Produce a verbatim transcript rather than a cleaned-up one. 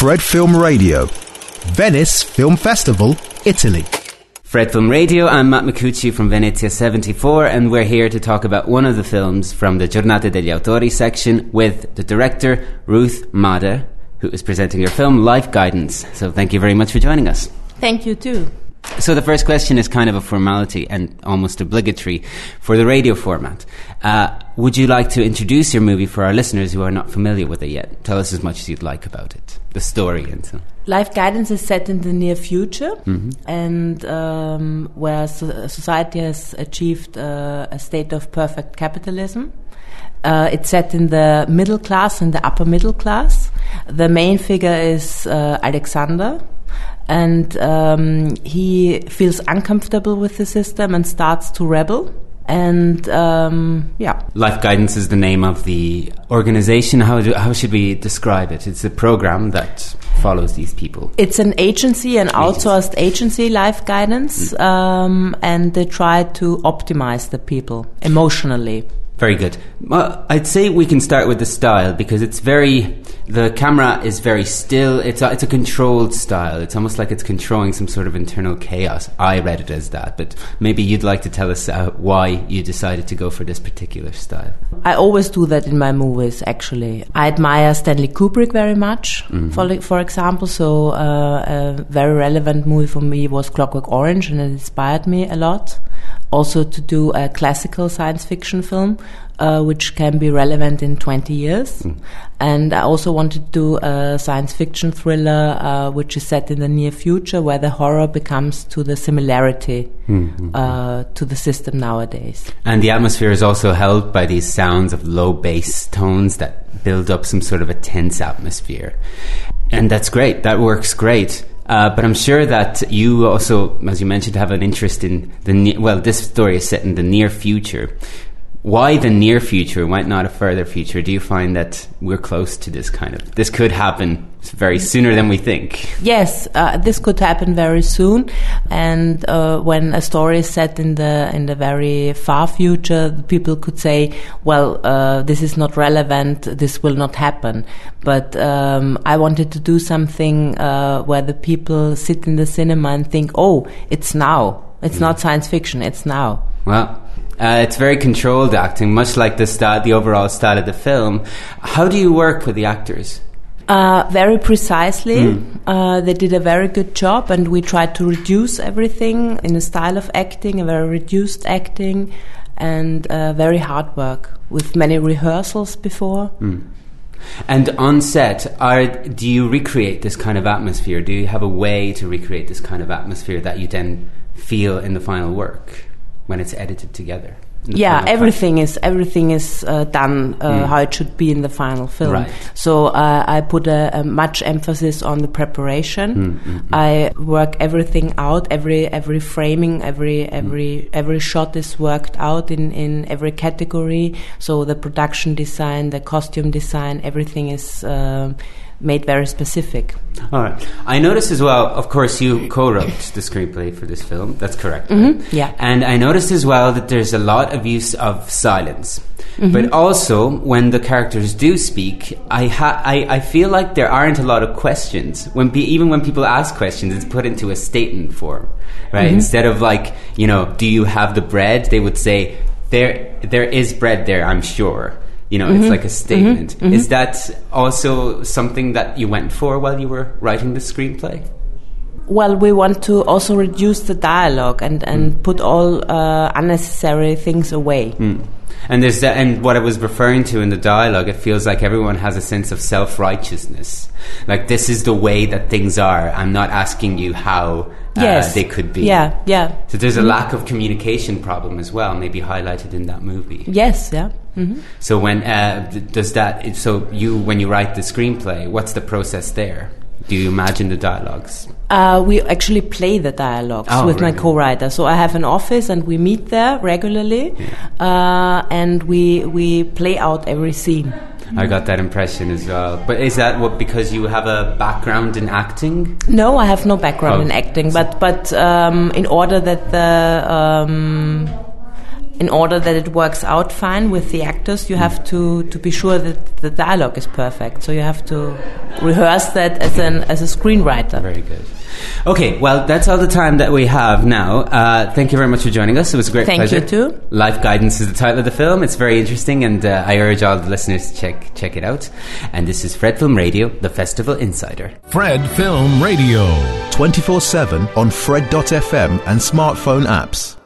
Fred Film Radio, Venice Film Festival, Italy. Fred Film Radio, I'm Matt Micucci from Venezia seventy-four, and we're here to talk about one of the films from the Giornate degli Autori section with the director, Ruth Mader, who is presenting her film, Life Guidance. So thank you very much for joining us. Thank you too. So the first question is kind of a formality and almost obligatory for the radio format. Uh, would you like to introduce your movie for our listeners who are not familiar with it yet? Tell us as much as you'd like about it, the story and so on. Life Guidance is set in the near future, mm-hmm. and um, where so- society has achieved uh, a state of perfect capitalism. Uh, it's set in the middle class and the upper middle class. The main figure is uh, Alexander, and um, he feels uncomfortable with the system and starts to rebel. And um, yeah, Life Guidance is the name of the organization. How do, how should we describe it? It's a program that follows these people. It's an agency, an outsourced agency, Life Guidance, mm. um, and they try to optimize the people emotionally. Very good. Well, I'd say we can start with the style, because it's very, the camera is very still. It's a, it's a controlled style. It's almost like it's controlling some sort of internal chaos. I read it as that, but maybe you'd like to tell us uh, why you decided to go for this particular style. I always do that in my movies, actually. I admire Stanley Kubrick very much, mm-hmm. for, for example, so uh, a very relevant movie for me was Clockwork Orange, and it inspired me a lot. Also to do a classical science fiction film, uh, which can be relevant in twenty years. Mm. And I also wanted to do a science fiction thriller, uh, which is set in the near future, where the horror becomes to the similarity mm-hmm. uh, to the system nowadays. And the atmosphere is also held by these sounds of low bass tones that build up some sort of a tense atmosphere. And that's great. That works great. Uh, but I'm sure that you also, as you mentioned, have an interest in the ne- well, this story is set in the near future. Why the near future? Why not a further future? Do you find that we're close to this kind of, this could happen very sooner than we think? Yes, uh, this could happen very soon. And uh, when a story is set in the in the very far future, people could say, well, uh, this is not relevant, this will not happen. But um, I wanted to do something uh, where the people sit in the cinema and think, oh, it's now. It's mm. not science fiction, it's now. Well, Uh, it's very controlled acting, much like the style, the overall style of the film. How do you work with the actors? Uh, very precisely. Mm. Uh, they did a very good job, and we tried to reduce everything in a style of acting, a very reduced acting, and uh, very hard work with many rehearsals before. Mm. And on set, are, do you recreate this kind of atmosphere? Do you have a way to recreate this kind of atmosphere that you then feel in the final work when it's edited together? Yeah, everything is everything is uh, done uh, mm. how it should be in the final film. Right. So uh, I put a, a much emphasis on the preparation. Mm, mm, mm. I work everything out. Every every framing, every every mm. every shot is worked out in, in every category. So the production design, the costume design, everything is Uh, made very specific. All right. I noticed as well, of course, you co-wrote the screenplay for this film. That's correct. Mm-hmm. Right? Yeah. And I noticed as well that there's a lot of use of silence. Mm-hmm. But also, when the characters do speak, I, ha- I I feel like there aren't a lot of questions. When be- even when people ask questions, it's put into a statement form, right? Mm-hmm. Instead of like, you know, do you have the bread? They would say, there there is bread there, I'm sure. You know, mm-hmm. it's like a statement. Mm-hmm. Mm-hmm. Is that also something that you went for while you were writing the screenplay? Well, we want to also reduce the dialogue and, and mm. put all uh, unnecessary things away. Mm. And there's that, and what I was referring to in the dialogue, it feels like everyone has a sense of self-righteousness. Like, this is the way that things are. I'm not asking you how uh, yes. they could be. Yeah, yeah. So there's a mm-hmm. lack of communication problem as well, maybe highlighted in that movie. Yes, yeah. Mm-hmm. So when uh, does that? So you, when you write the screenplay, what's the process there? Do you imagine the dialogues? Uh, we actually play the dialogues oh, with really? my co-writer. So I have an office, and we meet there regularly, yeah. uh, and we we play out every scene. I got that impression as well. But is that what, because you have a background in acting? No, I have no background oh. in acting. But but um, in order that the um, in order that it works out fine with the actors, you have to, to be sure that the dialogue is perfect. So you have to rehearse that as an as a screenwriter. Very good. Okay, well, that's all the time that we have now. Uh, thank you very much for joining us. It was a great thank pleasure. Thank you, too. Life Guidance is the title of the film. It's very interesting, and uh, I urge all the listeners to check check it out. And this is Fred Film Radio, the Festival Insider. Fred Film Radio. twenty-four seven on Fred dot f m and smartphone apps.